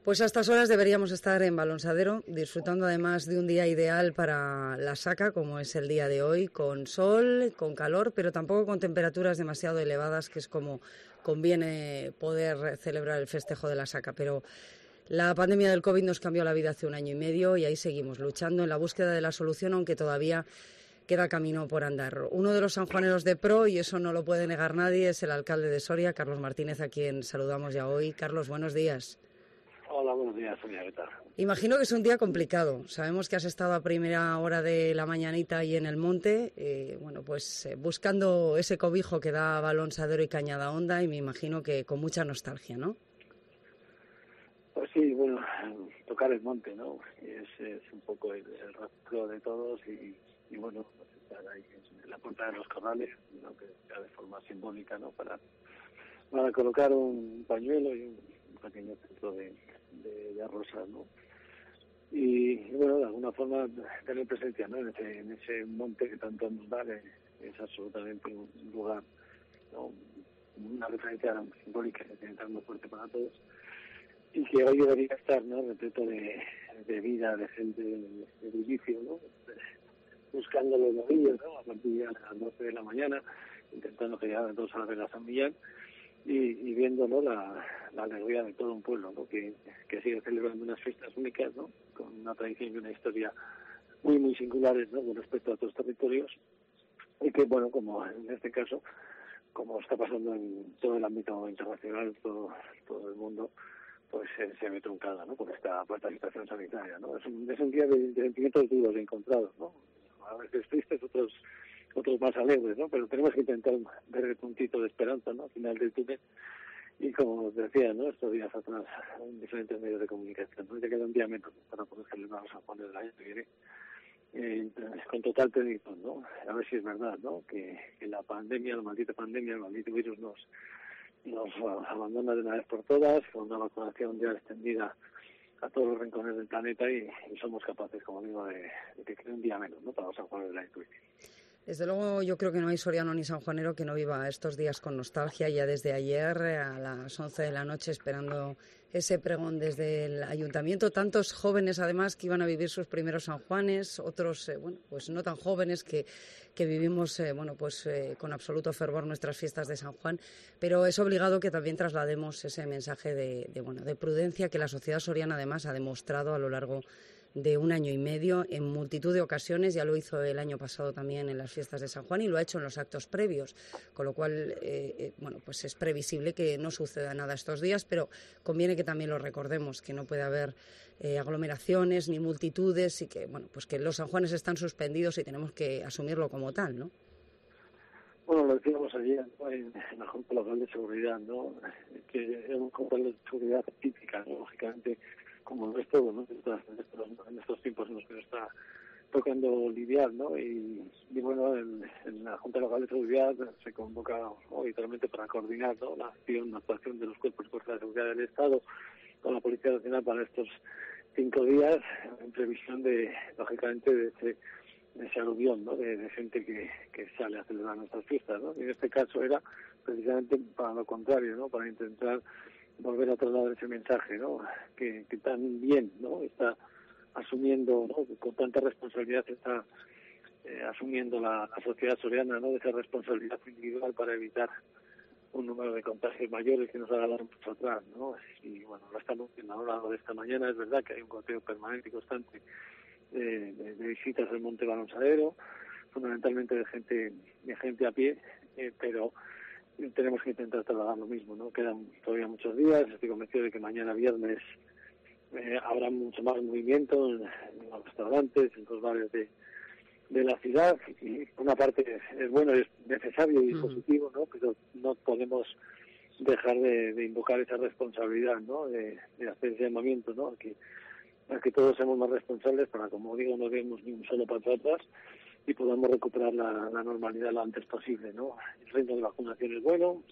Pues a estas horas deberíamos estar en Balonsadero, disfrutando además de un día ideal para la saca, como es el día de hoy, con sol, con calor, pero tampoco con temperaturas demasiado elevadas, que es como conviene poder celebrar el festejo de la saca. Pero la pandemia del COVID nos cambió la vida hace 1 año y medio y ahí seguimos luchando en la búsqueda de la solución, aunque todavía queda camino por andar. Uno de los sanjuaneros de pro, y eso no lo puede negar nadie, es el alcalde de Soria, Carlos Martínez, a quien saludamos ya hoy. Carlos, buenos días. Hola, buenos días, Sonia, ¿qué tal? Imagino que es un día complicado. Sabemos que has estado a primera hora de la mañanita ahí en el monte, buscando ese cobijo que da Balonsadero y Cañada Honda, y me imagino que con mucha nostalgia, ¿no? Pues sí, bueno, tocar el monte, ¿no? Es un poco el rastro de todos y bueno, pues estar ahí en la puerta de los corrales, ¿no? Que sea de forma simbólica, ¿no? Para colocar un pañuelo y un pequeño centro de rosas, ¿no? Y bueno, de alguna forma tener presencia, ¿no? En ese monte que tanto nos da, es absolutamente un lugar, ¿no? Una referencia simbólica que tiene tan muy fuerte para todos y que hoy debería estar, ¿no? Repleto de vida, de gente, de bullicio, ¿no? Buscando los novillos, ¿no? A partir de las 12 de la mañana, intentando que lleguen todos a la Vega San Millán y viendo, ¿no? La alegría de todo un pueblo, ¿no? Que sigue celebrando unas fiestas únicas, ¿no? Con una tradición y una historia muy, muy singulares, ¿no? Con respecto a otros territorios y que, bueno, como en este caso, como está pasando en todo el ámbito internacional, todo el mundo, pues se ve truncada, ¿no? Por esta situación sanitaria, ¿no? Es un día de sentimientos duros, de encontrados, ¿no? A veces tristes, otros más alegres, ¿no? Pero tenemos que intentar ver el puntito de esperanza, ¿no? Al final del túnel. Y como os decía, ¿no? Estos días atrás, en diferentes medios de comunicación, ¿no? Ya queda un día menos para poder celebrar San Juan del año que viene. Con total plenitud, ¿no? A ver si es verdad, ¿no? Que la pandemia, la maldita pandemia, el maldito virus nos abandona de una vez por todas, con una vacunación ya extendida a todos los rincones del planeta y somos capaces, como digo, de que quede un día menos, ¿no? Para San Juan del año que viene. Desde luego, yo creo que no hay soriano ni sanjuanero que no viva estos días con nostalgia, ya desde ayer a las 11 de la noche esperando ese pregón desde el ayuntamiento. Tantos jóvenes, además, que iban a vivir sus primeros sanjuanes, otros, pues no tan jóvenes que vivimos, con absoluto fervor nuestras fiestas de San Juan. Pero es obligado que también traslademos ese mensaje de prudencia que la sociedad soriana, además, ha demostrado a lo largo de 1 año y medio en multitud de ocasiones. Ya lo hizo el año pasado también en las fiestas de San Juan y lo ha hecho en los actos previos, con lo cual pues es previsible que no suceda nada estos días, pero conviene que también lo recordemos, que no puede haber aglomeraciones ni multitudes y que pues que los San Juanes están suspendidos y tenemos que asumirlo como tal, ¿no? Bueno, lo decíamos ayer, ¿no? En la Junta Local de Seguridad, ¿no? Que es una Junta de Seguridad típica, ¿no? Lógicamente, como no es todo, ¿no? En estos tiempos en los que nos está tocando lidiar, ¿no? Y bueno, en la Junta Local de Seguridad se convoca literalmente para coordinar, ¿no? La actuación de los cuerpos y fuerzas de seguridad del Estado con la Policía Nacional para estos 5 días, en previsión lógicamente, de ese aluvión, ¿no? De gente que sale a celebrar nuestras fiestas, ¿no? Y en este caso era precisamente para lo contrario, ¿no? Para intentar volver a trasladar ese mensaje, ¿no? Que tan bien, ¿no? Está asumiendo, ¿no? Con tanta responsabilidad está asumiendo la sociedad soriana, ¿no? De esa responsabilidad individual para evitar un número de contagios mayores que nos haga dar mucho atrás, ¿no? Y bueno, lo estamos viendo a lo largo de esta mañana. Es verdad que hay un goteo permanente y constante de visitas al Monte Balonsadero, fundamentalmente de gente a pie, pero tenemos que intentar trasladar lo mismo, ¿no? Quedan todavía muchos días. Estoy convencido de que mañana viernes habrá mucho más movimiento en los restaurantes, en los bares de la ciudad, y una parte es bueno, es necesario y positivo, ¿no? Pero no podemos dejar de invocar esa responsabilidad, ¿no? De hacer ese llamamiento, ¿no? A que todos seamos más responsables para, como digo, no demos ni un solo paso atrás y podamos recuperar la normalidad lo antes posible, ¿no? El ritmo de vacunación es bueno.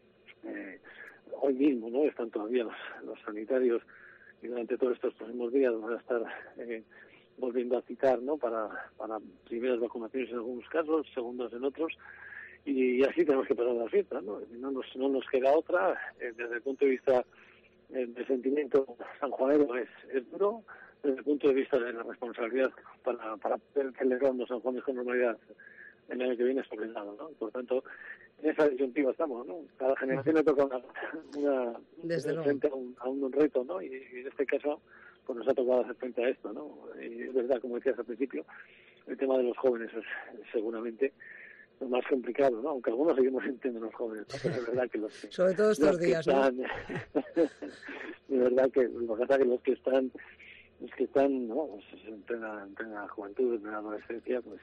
Hoy mismo, ¿no? Están todavía los sanitarios y durante todos estos próximos días van a estar volviendo a citar, ¿no? Para primeras vacunaciones en algunos casos, segundas en otros, y así tenemos que pasar las fiestas, ¿no? No nos queda otra. Desde el punto de vista el sentimiento sanjuanero es duro desde el punto de vista de la responsabilidad para poder celebrar los San Juanes con normalidad el año que viene es complicado, ¿no? Por tanto, en esa disyuntiva estamos, ¿no? Cada generación le toca frente a un reto, ¿no? Y en este caso, pues nos ha tocado hacer frente a esto, ¿no? Y es verdad, como decías al principio, el tema de los jóvenes es seguramente lo más complicado, ¿no? Aunque algunos seguimos sintiendo los jóvenes, ¿no? Pero es verdad que los que... Sobre todo estos días, están, ¿no? Es verdad que lo que pasa es que los que están, ¿no? Pues en plena juventud, en plena adolescencia, pues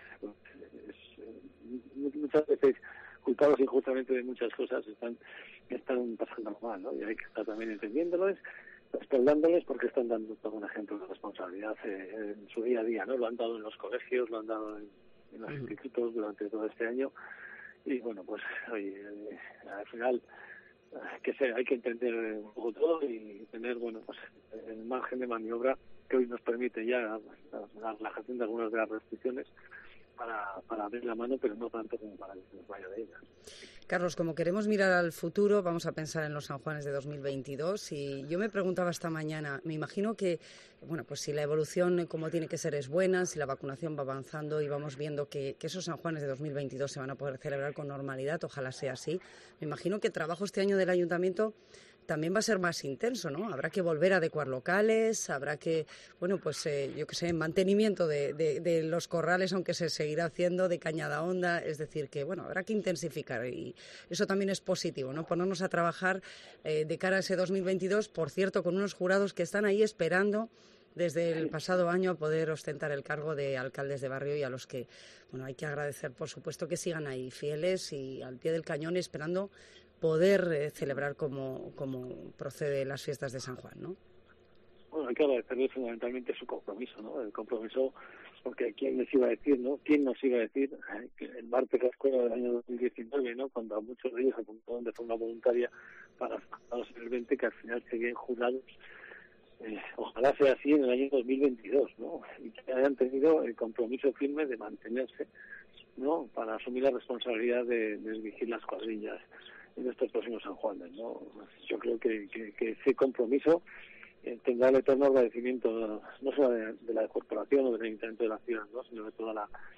muchas veces culpados injustamente de muchas cosas están pasando mal, ¿no? Y hay que estar también entendiéndolos, respaldándoles, porque están dando todo un ejemplo de responsabilidad en su día a día, ¿no? Lo han dado en los colegios, lo han dado en los institutos durante todo este año, y bueno, pues oye, al final hay que entender un poco todo y tener, bueno, pues el margen de maniobra que hoy nos permite ya la relajación de algunas de las restricciones para abrir la mano, pero no tanto como para que se nos vaya de ella. Carlos, como queremos mirar al futuro, vamos a pensar en los San Juanes de 2022 y yo me preguntaba esta mañana, me imagino que, bueno, pues si la evolución como tiene que ser es buena, si la vacunación va avanzando y vamos viendo que esos San Juanes de 2022 se van a poder celebrar con normalidad, ojalá sea así, me imagino que el trabajo este año del Ayuntamiento también va a ser más intenso, ¿no? Habrá que volver a adecuar locales, habrá que, bueno, pues yo qué sé, mantenimiento de los corrales, aunque se seguirá haciendo, de Cañada Honda, es decir, que, bueno, habrá que intensificar y eso también es positivo, ¿no? Ponernos a trabajar de cara a ese 2022, por cierto, con unos jurados que están ahí esperando desde el pasado año a poder ostentar el cargo de alcaldes de barrio y a los que, bueno, hay que agradecer, por supuesto, que sigan ahí fieles y al pie del cañón esperando poder celebrar como procede las fiestas de San Juan, ¿no? Bueno, hay que agradecerle fundamentalmente su compromiso, ¿no? El compromiso, porque ¿quién nos iba a decir, no? ¿Quién nos iba a decir que el martes de la escuela del año 2019, ¿no? Cuando a muchos de ellos apuntaron de forma voluntaria para en el 20, que al final seguían jurados. Ojalá sea así en el año 2022, ¿no? Y que hayan tenido el compromiso firme de mantenerse, ¿no? Para asumir la responsabilidad de dirigir las cuadrillas en estos próximos San Juanes, ¿no? Yo creo que ese compromiso tendrá el eterno agradecimiento no solo de la corporación o del ayuntamiento de la ciudad, ¿no? Sino de toda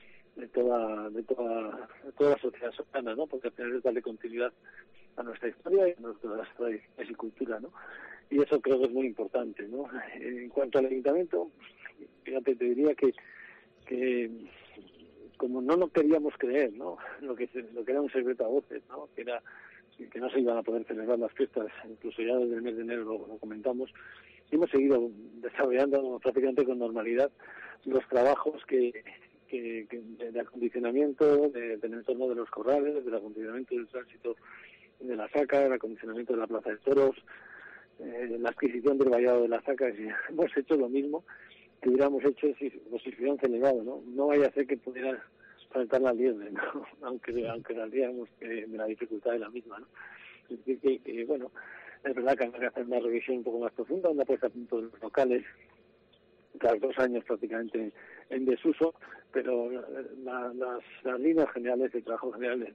la sociedad soberana, ¿no? Porque al final es darle continuidad a nuestra historia y a nuestras tradiciones y cultura, ¿no? Y eso creo que es muy importante, ¿no? En cuanto al ayuntamiento, fíjate, te diría que como no nos queríamos creer, ¿no? Lo que era un secreto a voces, ¿no? Que no se iban a poder celebrar las fiestas, incluso ya desde el mes de enero lo comentamos, y hemos seguido desarrollando prácticamente con normalidad los trabajos de acondicionamiento del entorno de los corrales, del acondicionamiento del tránsito de la Saca, del acondicionamiento de la Plaza de Toros, la adquisición del vallado de la Saca. Y hemos hecho lo mismo que hubiéramos hecho si se hubieran celebrado, ¿no? No vaya a ser que pudiera faltar la liebre, ¿no? aunque sabíamos de la dificultad de la misma, ¿no? Es decir, que bueno, es verdad que hay que hacer una revisión un poco más profunda, una puesta a punto de los locales, tras 2 años prácticamente en desuso, pero las líneas generales, el trabajo general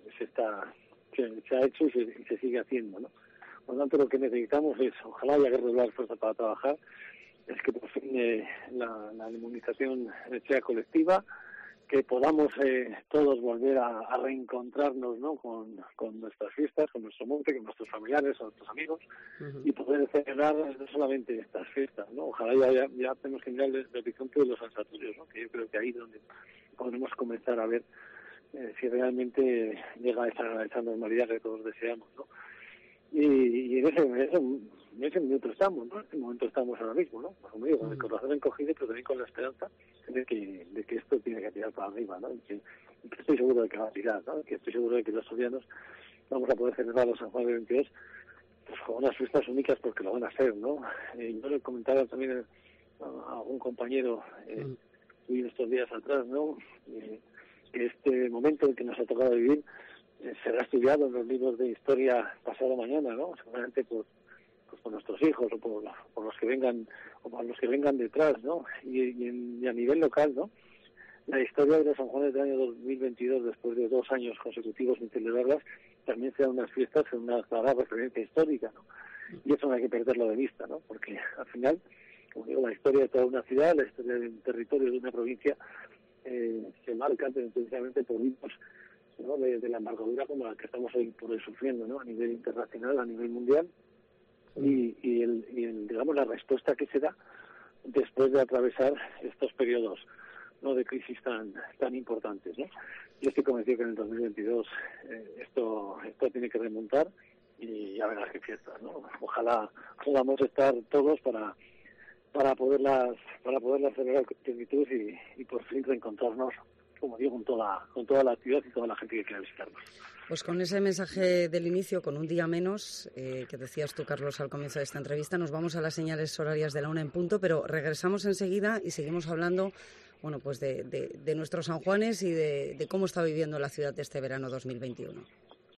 se ha hecho y se sigue haciendo, ¿no? Por lo tanto, lo que necesitamos es, ojalá haya que redoblar fuerza para trabajar, es que por fin la inmunización sea colectiva, que podamos todos volver a reencontrarnos, ¿no? con nuestras fiestas, con nuestro monte, con nuestros familiares, con nuestros amigos, y poder celebrar no solamente estas fiestas, ¿no? Ojalá ya tenemos que mirar el horizonte de los santuarios, ¿no? Que yo creo que ahí es donde podremos comenzar a ver si realmente llega esa normalidad que todos deseamos, ¿no? Y en ese minuto estamos, ¿no? En ese momento estamos ahora mismo, ¿no? Como digo, con el corazón encogido, pero también con la esperanza de que esto tiene que tirar para arriba, ¿no? Y que estoy seguro de que va a tirar, ¿no? Que estoy seguro de que los asturianos vamos a poder celebrar los San Juan de 22 pues, con unas fiestas únicas porque lo van a hacer, ¿no? Yo le comentaba también a un compañero estos días atrás, ¿no? Que este momento en que nos ha tocado vivir será estudiado en los libros de historia pasado mañana, ¿no? Seguramente por nuestros hijos o por los que vengan o por los que vengan detrás, ¿no? Y a nivel local, ¿no? La historia de los San Juanes del año 2022, después de 2 años consecutivos sin celebrarlas, también serán unas fiestas en una clara referencia histórica, ¿no? y eso no hay que perderlo de vista, ¿no? Porque al final, como digo, la historia de toda una ciudad, la historia de un territorio, de una provincia, se marca precisamente por hitos, ¿no? de la envergadura como la que estamos hoy por hoy sufriendo, ¿no? A nivel internacional, a nivel mundial, y digamos la respuesta que se da después de atravesar estos periodos, ¿no? De crisis tan importantes, ¿no? Yo estoy convencido que en el 2022 esto tiene que remontar, y ya verás qué fiestas, ¿no? Ojalá podamos estar todos para poderlas celebrar con plenitud y por fin reencontrarnos, como digo, con toda la ciudad y toda la gente que quiera visitarnos. Pues con ese mensaje del inicio, con un día menos, que decías tú, Carlos, al comienzo de esta entrevista, nos vamos a las señales horarias de la 1 en punto, pero regresamos enseguida y seguimos hablando, bueno, pues de nuestros San Juanes y de cómo está viviendo la ciudad este verano 2021.